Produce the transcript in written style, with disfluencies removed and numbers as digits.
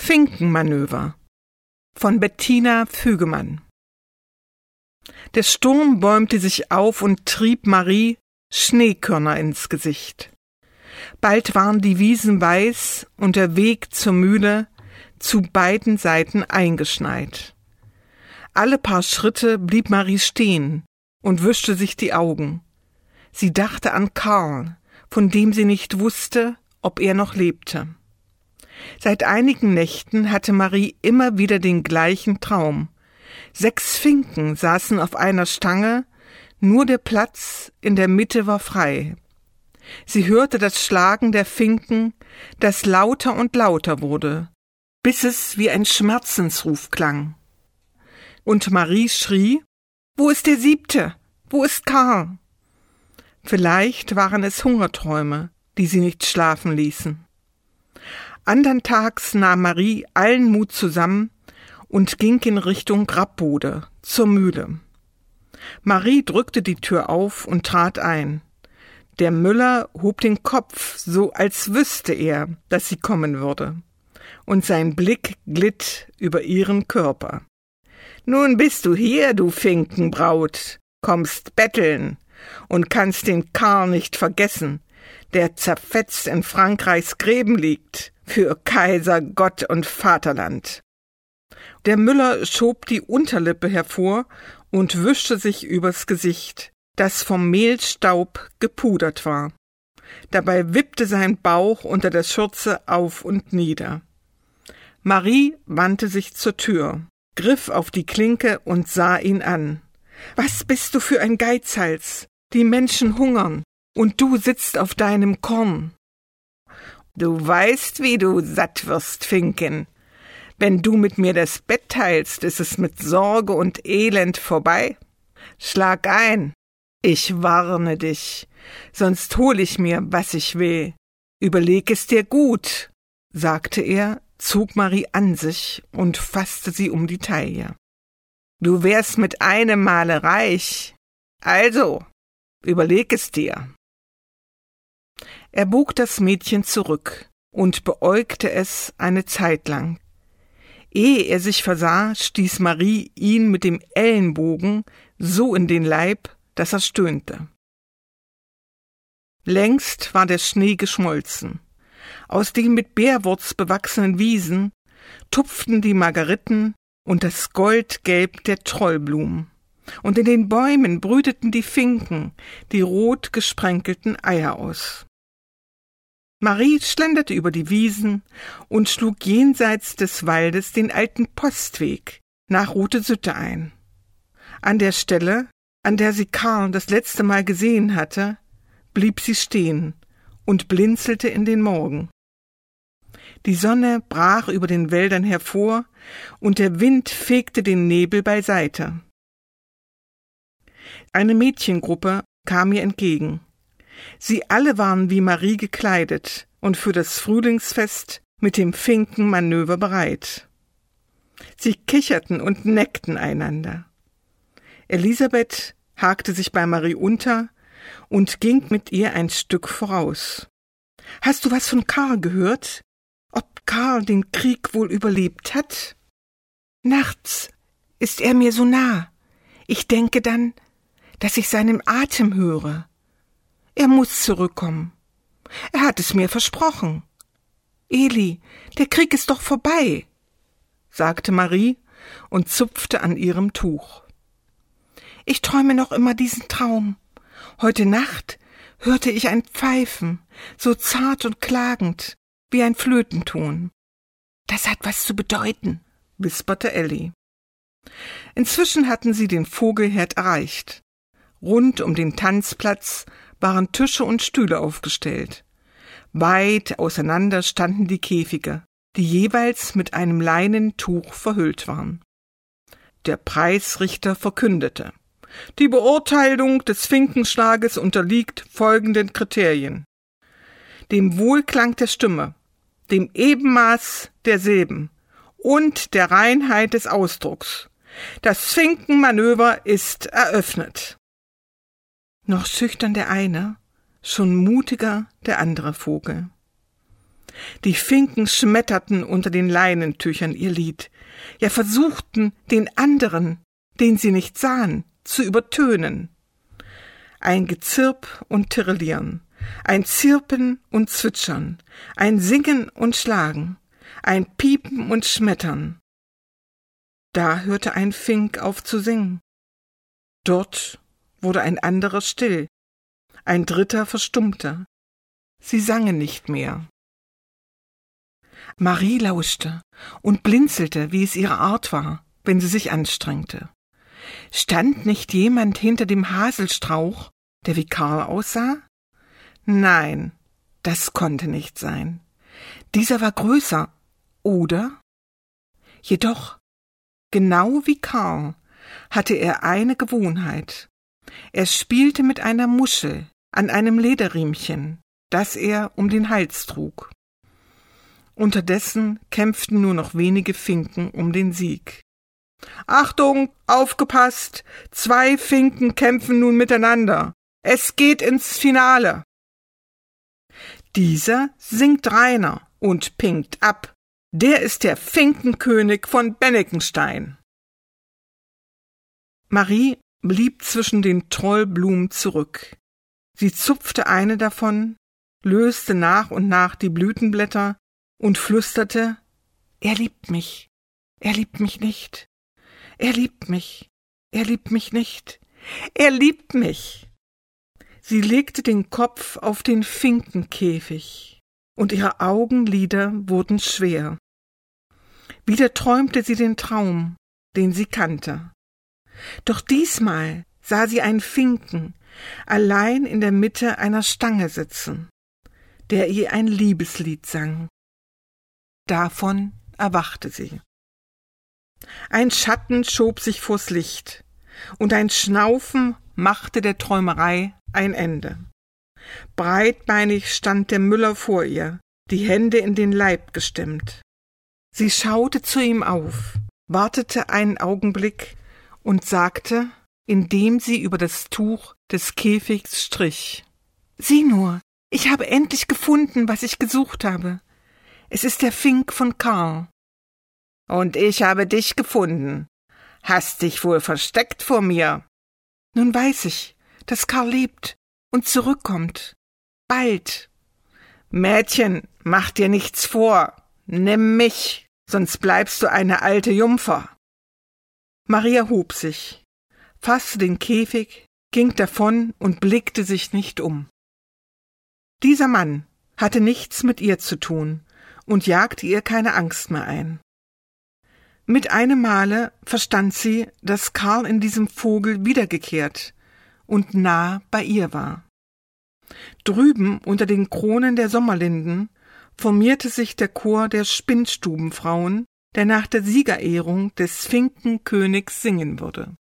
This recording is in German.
Finkenmanöver von Bettina Fügemann. Der Sturm bäumte sich auf und trieb Marie Schneekörner ins Gesicht. Bald waren die Wiesen weiß und der Weg zur Mühle zu beiden Seiten eingeschneit. Alle paar Schritte blieb Marie stehen und wischte sich die Augen. Sie dachte an Karl, von dem sie nicht wusste, ob er noch lebte. Seit einigen Nächten hatte Marie immer wieder den gleichen Traum. 6 Finken saßen auf einer Stange, nur der Platz in der Mitte war frei. Sie hörte das Schlagen der Finken, das lauter und lauter wurde, bis es wie ein Schmerzensruf klang. Und Marie schrie: »Wo ist der 7.? Wo ist Karl?« Vielleicht waren es Hungerträume, die sie nicht schlafen ließen. Andern Tags nahm Marie allen Mut zusammen und ging in Richtung Grabbode, zur Mühle. Marie drückte die Tür auf und trat ein. Der Müller hob den Kopf, so als wüsste er, dass sie kommen würde, und sein Blick glitt über ihren Körper. »Nun bist du hier, du Finkenbraut, kommst betteln und kannst den Karl nicht vergessen, der zerfetzt in Frankreichs Gräben liegt, für Kaiser, Gott und Vaterland.« Der Müller schob die Unterlippe hervor und wischte sich übers Gesicht, das vom Mehlstaub gepudert war. Dabei wippte sein Bauch unter der Schürze auf und nieder. Marie wandte sich zur Tür, griff auf die Klinke und sah ihn an. »Was bist du für ein Geizhals? Die Menschen hungern, und du sitzt auf deinem Korn.« »Du weißt, wie du satt wirst, Finken. Wenn du mit mir das Bett teilst, ist es mit Sorge und Elend vorbei. Schlag ein, ich warne dich, sonst hol ich mir, was ich will. Überleg es dir gut«, sagte er, zog Marie an sich und fasste sie um die Taille. »Du wärst mit einem Male reich. Also, überleg es dir.« Er bog das Mädchen zurück und beäugte es eine Zeit lang. Ehe er sich versah, stieß Marie ihn mit dem Ellenbogen so in den Leib, dass er stöhnte. Längst war der Schnee geschmolzen. Aus den mit Beerwurz bewachsenen Wiesen tupften die Margeriten und das Goldgelb der Trollblumen. Und in den Bäumen brüteten die Finken die rot gesprenkelten Eier aus. Marie schlenderte über die Wiesen und schlug jenseits des Waldes den alten Postweg nach Rotesütte ein. An der Stelle, an der sie Karl das letzte Mal gesehen hatte, blieb sie stehen und blinzelte in den Morgen. Die Sonne brach über den Wäldern hervor und der Wind fegte den Nebel beiseite. Eine Mädchengruppe kam ihr entgegen. Sie alle waren wie Marie gekleidet und für das Frühlingsfest mit dem Finkenmanöver bereit. Sie kicherten und neckten einander. Elisabeth hakte sich bei Marie unter und ging mit ihr ein Stück voraus. »Hast du was von Karl gehört? Ob Karl den Krieg wohl überlebt hat? Nachts ist er mir so nah. Ich denke dann, dass ich seinen Atem höre. Er muss zurückkommen. Er hat es mir versprochen. Eli, der Krieg ist doch vorbei«, sagte Marie und zupfte an ihrem Tuch. »Ich träume noch immer diesen Traum. Heute Nacht hörte ich ein Pfeifen, so zart und klagend, wie ein Flötenton. Das hat was zu bedeuten«, wisperte Elli. Inzwischen hatten sie den Vogelherd erreicht. Rund um den Tanzplatz waren Tische und Stühle aufgestellt. Weit auseinander standen die Käfige, die jeweils mit einem Leinentuch verhüllt waren. Der Preisrichter verkündete: »Die Beurteilung des Finkenschlages unterliegt folgenden Kriterien: dem Wohlklang der Stimme, dem Ebenmaß der Silben und der Reinheit des Ausdrucks. Das Finkenmanöver ist eröffnet.« Noch schüchtern der eine, schon mutiger der andere Vogel. Die Finken schmetterten unter den Leinentüchern ihr Lied, ja versuchten, den anderen, den sie nicht sahen, zu übertönen. Ein Gezirp und Tirelieren, ein Zirpen und Zwitschern, ein Singen und Schlagen, ein Piepen und Schmettern. Da hörte ein Fink auf zu singen. Dort wurde ein anderer still, ein dritter verstummte. Sie sangen nicht mehr. Marie lauschte und blinzelte, wie es ihre Art war, wenn sie sich anstrengte. Stand nicht jemand hinter dem Haselstrauch, der wie Karl aussah? Nein, das konnte nicht sein. Dieser war größer, oder? Jedoch, genau wie Karl, hatte er eine Gewohnheit. Er spielte mit einer Muschel an einem Lederriemchen, das er um den Hals trug. Unterdessen kämpften nur noch wenige Finken um den Sieg. »Achtung, aufgepasst! 2 Finken kämpfen nun miteinander. Es geht ins Finale!« Dieser singt reiner und pinkt ab. Der ist der Finkenkönig von Bennigsenstein. Marie blieb zwischen den Trollblumen zurück. Sie zupfte eine davon, löste nach und nach die Blütenblätter und flüsterte: »Er liebt mich nicht. Er liebt mich nicht. Er liebt mich.« Sie legte den Kopf auf den Finkenkäfig, und ihre Augenlider wurden schwer. Wieder träumte sie den Traum, den sie kannte. Doch diesmal sah sie einen Finken allein in der Mitte einer Stange sitzen, der ihr ein Liebeslied sang. Davon erwachte sie. Ein Schatten schob sich vors Licht, und ein Schnaufen machte der Träumerei ein Ende. Breitbeinig stand der Müller vor ihr, die Hände in den Leib gestemmt. Sie schaute zu ihm auf, wartete einen Augenblick und sagte, indem sie über das Tuch des Käfigs strich: »Sieh nur, ich habe endlich gefunden, was ich gesucht habe. Es ist der Fink von Karl.« »Und ich habe dich gefunden. Hast dich wohl versteckt vor mir?« »Nun weiß ich, dass Karl lebt und zurückkommt. Bald.« »Mädchen, mach dir nichts vor. Nimm mich, sonst bleibst du eine alte Jungfer.« Maria hob sich, fasste den Käfig, ging davon und blickte sich nicht um. Dieser Mann hatte nichts mit ihr zu tun und jagte ihr keine Angst mehr ein. Mit einem Male verstand sie, dass Karl in diesem Vogel wiedergekehrt und nah bei ihr war. Drüben unter den Kronen der Sommerlinden formierte sich der Chor der Spinnstubenfrauen, der nach der Siegerehrung des Finkenkönigs singen würde.